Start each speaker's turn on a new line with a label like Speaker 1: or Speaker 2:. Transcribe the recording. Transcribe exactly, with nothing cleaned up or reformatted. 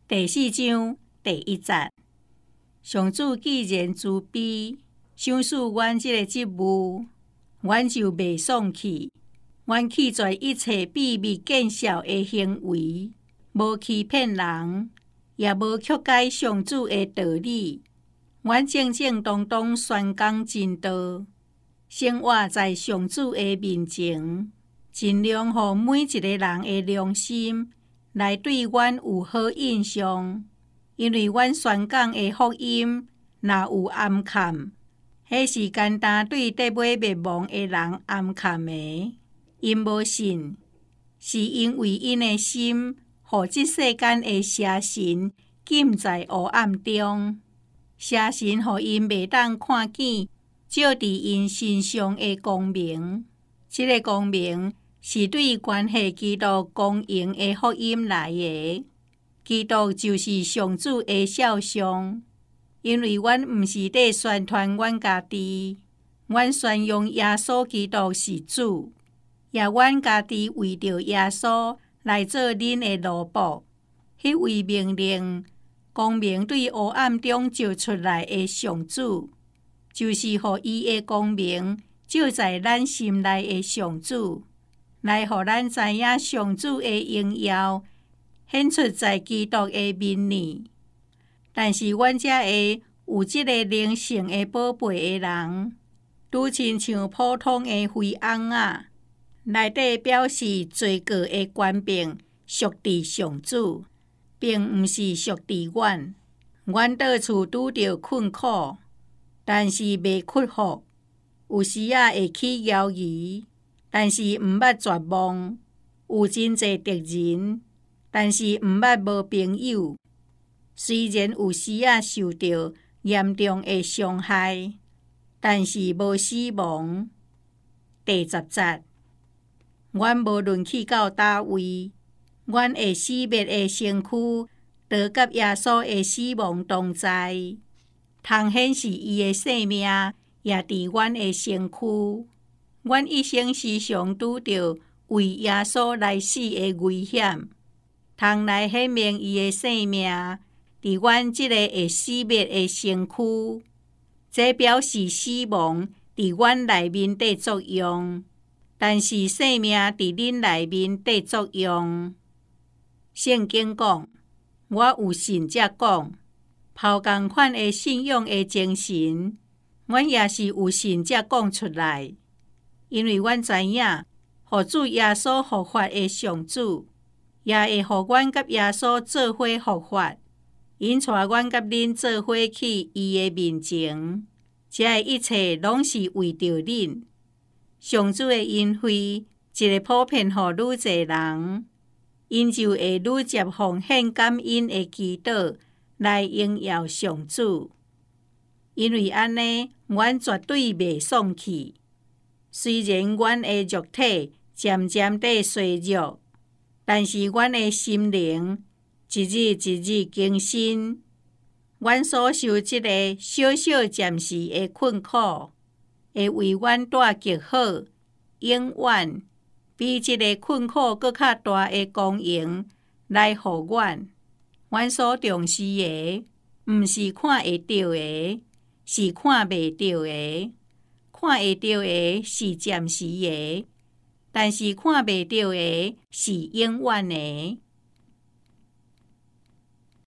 Speaker 1: 第四章第一節，上主既然慈悲，賞賜阮這個職務，阮就袂爽氣。阮棄絕一切秘密見笑的行為，無欺騙人，也無曲解上主的道理。阮正正當當宣講真道，生活在上主的面前，盡量予每一個人的良心來對阮有好印象。因為阮宣講的福音若有暗崁，迄是簡單對得買滅亡的人暗崁的。因無信，是因為因的心，互這世間的邪神禁在黑暗中。邪神互因袂當看見照佇因身上的光明。這個光明是對關係基督公營的福音來的。基督就是上主的肖像。因為阮毋是在宣傳阮家己，阮宣揚耶穌基督是主。也阮家己為着耶穌來做恁的奴僕，迄位命令光明對黑暗中照出來的上主，就是互伊的光明照在咱心內的上主，來互咱知影上主的榮耀顯出在基督的面裡。但是阮這個有這個靈性的寶貝的人，拄親像普通的灰翁仔。內底表示罪過的權柄屬佇上主，並毋是屬佇阮。阮倒厝拄着困苦，但是袂屈服；有時仔會起猶豫，但是毋捌絕望；有真濟敵人，但是毋捌無朋友。雖然有時仔受到嚴重的傷害，但是無死亡。第十節。阮無論去到叨位，阮會死滅的身軀，都甲耶穌的死亡同在。通顯示伊的性命也佇阮的身軀。阮一生時常拄着為耶穌來死的危險，通來顯明伊的性命佇阮這個會死滅的身軀。這表示死亡佇阮內面的作用。但是生命佇恁內面的作用。聖經講，我有信才講，拋共款的信仰的精神，阮也是有信才講出來。因為阮知影，互主耶穌復活的上主，也會互阮甲耶穌做伙復活。因帶阮甲恁做伙去伊的面前，這一切攏是為着恁。上主的恩惠，一個普遍予愈濟人，因就會愈接奉獻感恩的祈禱來榮耀上主。因為安尼，阮絕對袂爽氣。雖然阮的肉體漸漸地衰弱，但是阮的心靈一日一日更新。阮所受這個小小暫時的困苦，會為阮帶極好、永遠比這個困苦閣較大的光榮來予阮。阮所重視的，毋是看會到的，是看袂到的。看會到的是暫時的，但是看袂到的是永遠的。